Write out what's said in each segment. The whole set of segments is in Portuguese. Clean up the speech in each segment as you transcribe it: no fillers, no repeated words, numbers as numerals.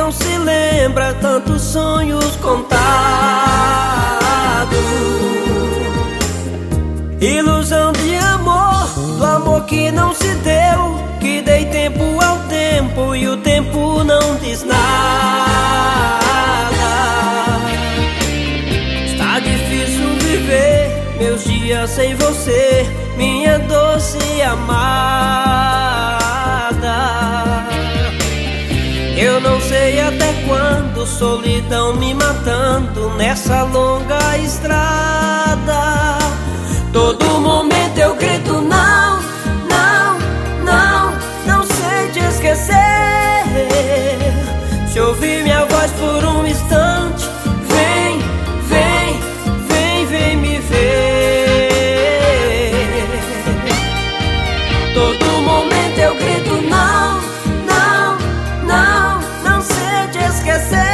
não se lembra, tantos sonhos contados. Ilusão de amor, do amor que não se deu, que dei tempo ao tempo e o tempo não diz nada. Está difícil viver meus dias sem você, minha doce amada. Eu não sei até quando, solidão me matando nessa longa estrada. Todo momento eu grito não, não, não, não sei te esquecer. Se ouvir minha voz por um instante, vem, vem, vem, vem me ver. Todo momento eu grito não, não, não, não sei te esquecer.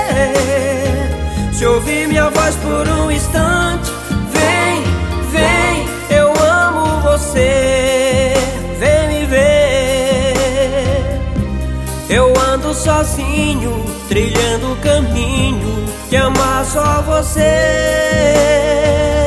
Se ouvir minha voz por um instante, vem, vem, eu amo você, vem me ver. Eu ando sozinho, trilhando o caminho de amar só você.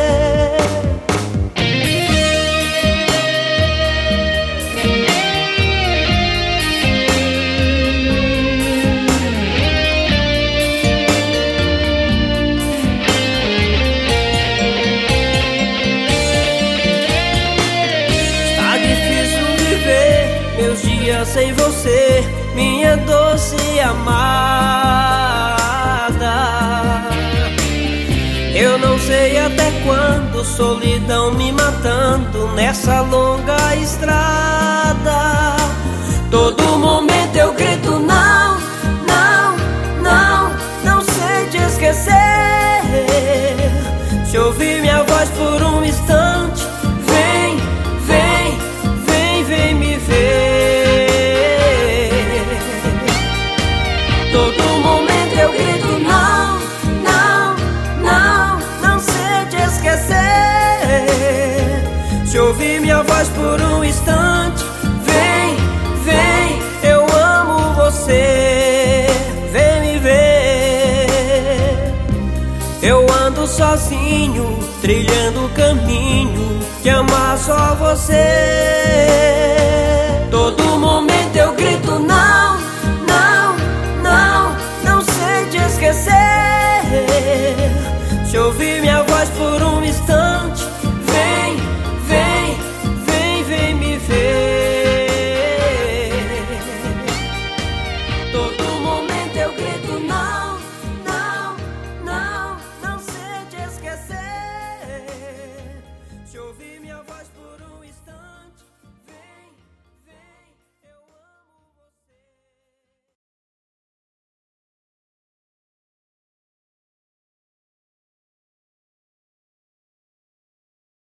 Meus dias sem você, minha doce amada. Eu não sei até quando, solidão me matando nessa longa estrada. Todo momento eu grito não, não, não, não sei te esquecer. Se ouvir minha voz por um instante, vem, vem, vem, vem me ver. Todo momento eu grito não, não, não, não sei te esquecer. Se ouvir minha voz por um instante, vem, vem, eu amo você, vem me ver. Eu ando sozinho, trilhando o caminho de amar só você. Todo momento eu grito não, não, não, não sei te esquecer. Se ouvir minha voz por um instante,